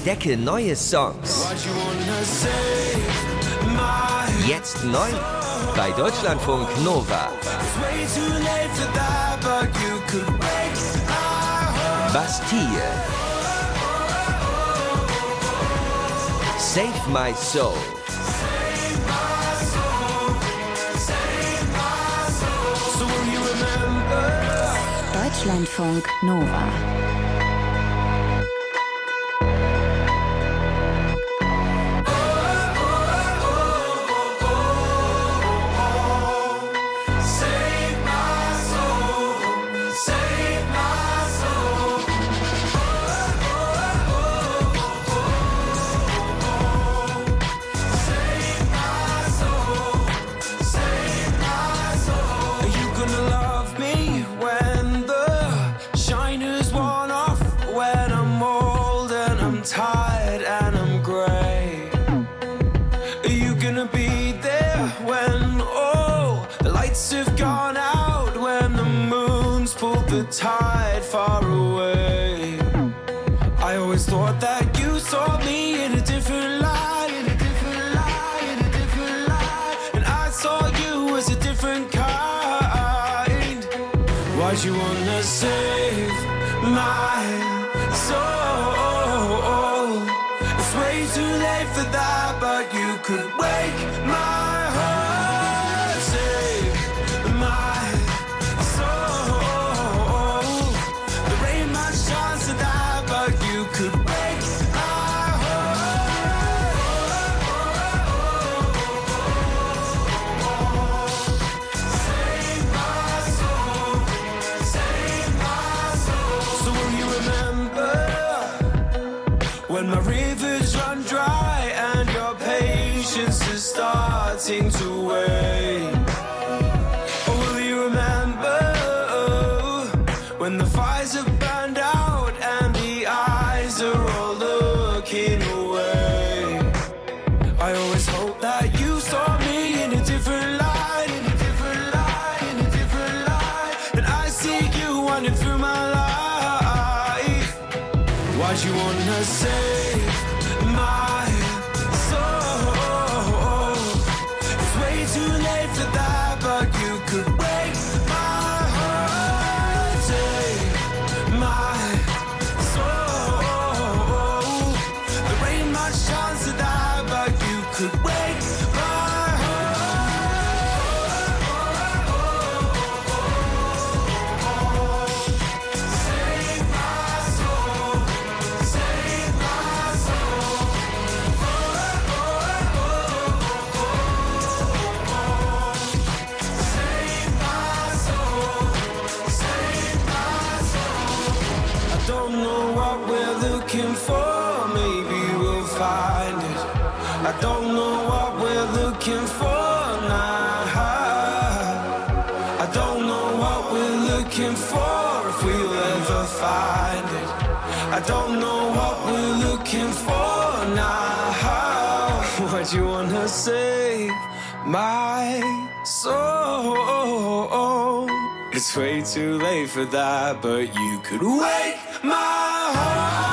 Entdecke neue Songs. Jetzt neu bei Deutschlandfunk Nova. Bastille. Save My Soul. Deutschlandfunk Nova. Tide far away. I always thought that you saw me in a different light, in a different light, in a different light, and I saw you as a different kind. Why'd you wanna save my soul? It's way too late for that, but you could wake my heart, save my when my rivers run dry and your patience is starting to wane. Or will you remember when the fires have burned out and the eyes are all looking away? I always hope that you saw me in a different light, in a different light, in a different light, and I see you wandering through my life. Why'd you wanna save my soul? It's way too late for that, but you could wake my heart, save my soul. There ain't much chance of that, but you could wake my heart. Save my soul. Save my soul. Save my soul. Save my soul. I don't know what we're looking for, maybe we'll find it. I don't know what we're looking for now. I don't know what we're looking for, if we'll ever find it. I don't know what we're looking for now. Why'd you wanna save my soul? It's way too late for that, but you could wake my heart.